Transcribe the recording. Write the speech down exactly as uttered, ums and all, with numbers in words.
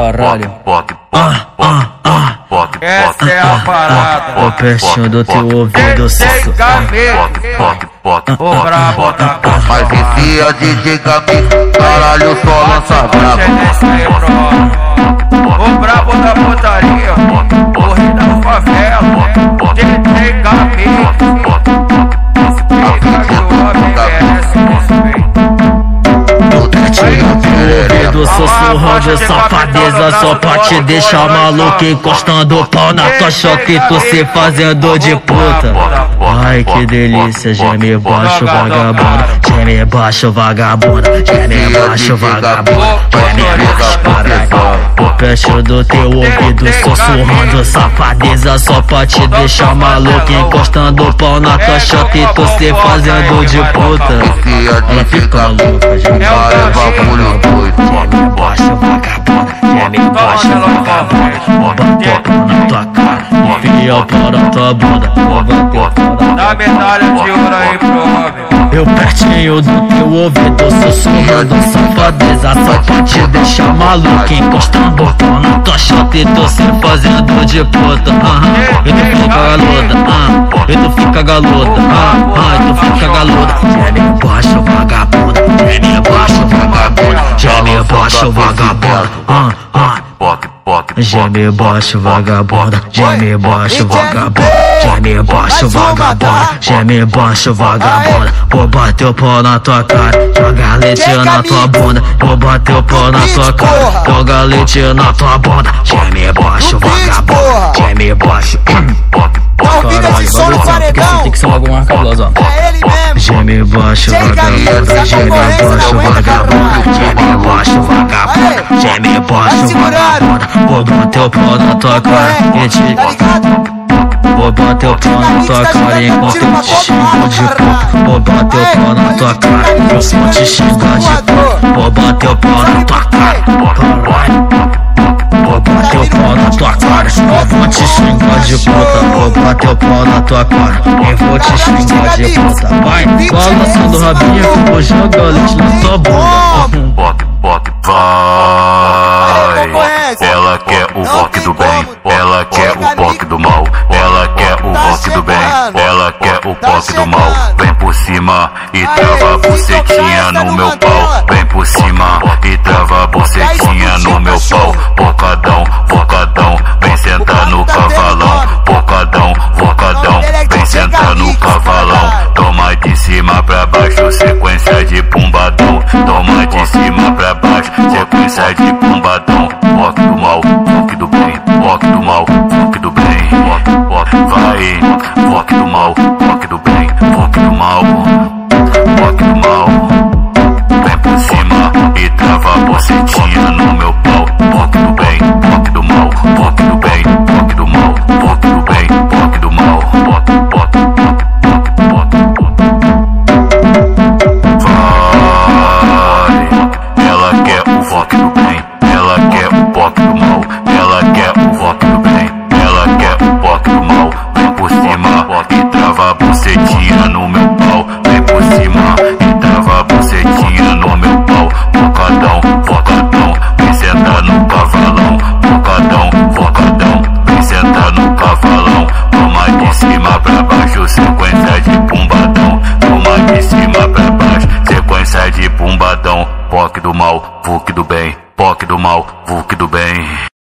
caralho. Ah, ah, ah. Essa é a parada. O pertinho do teu ouvido, Tem cabeça. O brabo da casa. Mas esse é D J Camille, caralho, só lança brabo. O brabo da putaria, o rei da favela. D J Camille. Ouvido sussurrando safadeza só pra te deixar maluco, encostando o pau na tua choca e tu se fazendo de puta. Ai que delícia, geme baixo vagabunda, geme baixo vagabunda, geme baixo vagabunda, geme baixo caralho. O perto do teu ouvido sussurrando safadeza só pra te deixar maluco, encostando o pau na tua choca e tu se fazendo de puta. Ela fica louca, geme Geme baixo vagabunda, geme baixo vagabunda, bateu o pau na tua cara, enfia o pau na tua bunda, bateu o pau na Dá medalha de ouro aí pro homem. eu pertinho do teu ouvido sussurrando safadeza só pra te deixar maluco, encostando o pau na tua chota e tu se fazendo de puta. uh-huh. E tu fica galota, uh, e tu fica galota, uh, uh, e tu fica galota. Geme baixo vagabunda, geme baixo vagabunda, geme baixo vagabunda, uh, uh. Geme baixo vagabunda, geme baixo vagabunda, geme baixo vagabunda, geme baixo vagabunda. Vou bater o pau na tua cara, joga leite na tua bunda. Vou bater o pau na tua cara, joga leite na tua bunda. Geme baixo vagabunda, geme baixo. Caralho, bagulho tem que ser logo uma cabulosa. É ele mesmo. Geme baixo vagabunda, geme baixo vagabunda, geme baixo vagabunda, geme baixo vagabunda. Vou bater o pau na tua cara e te... Tá ligado? Vou bater o pau na tua cara enquanto eu te xingo de puta. Vou bater o pau na tua cara e eu vou te xingar de puta. Vou bater o pau na tua cara, caralho. Vou bater o pau na tua cara, eu vou te xingar de puta. Vou bater o pau na tua cara, eu vou te xingar de puta. Vai, balançando o rabinho que eu vou jogar leite na tua bunda. Poc, poc, vai. Ela quer o rock do bem, ela quer o poc do mal. Ela quer o rock do bem, ela quer o poc do mal. Vem por cima e trava a bucetinha no meu pau. Vem por cima e trava a bucetinha no meu pau. Bocadão, bocadão, vem sentar no cavalão. Bocadão, bocadão, vem sentar no cavalão. Toma de cima pra baixo, sequência de pumbadão. Toma de cima pra baixo, sequência de pumbadão. Rock do mal, rock do bem, rock do mal, rock do bem, rock, rock, vai. Rock do mal, rock do bem, rock do mal, rock do mal. Vem por cima e trava a bucetinha no meu pau. Rock do bem, rock do mal, rock do bem, rock do mal, rock do bem, rock do mal, rock, rock, rock, rock. Vai. Ela quer o rock do bem, ela quer o rock do mal, ela quer o rock do bem, ela quer o rock do mal. Vem por cima e trava a bucetinha no meu pau. Vem por cima e trava a bucetinha no meu pau. Bocadão, bocadão, vem sentar no cavalão. Bocadão, bocadão, vem sentar no cavalão. Toma de cima pra baixo, sequência de pumbadão. Toma de cima pra baixo, sequência de pumbadão. Poc do mal, vuc do bem, poc do mal, vuc do bem.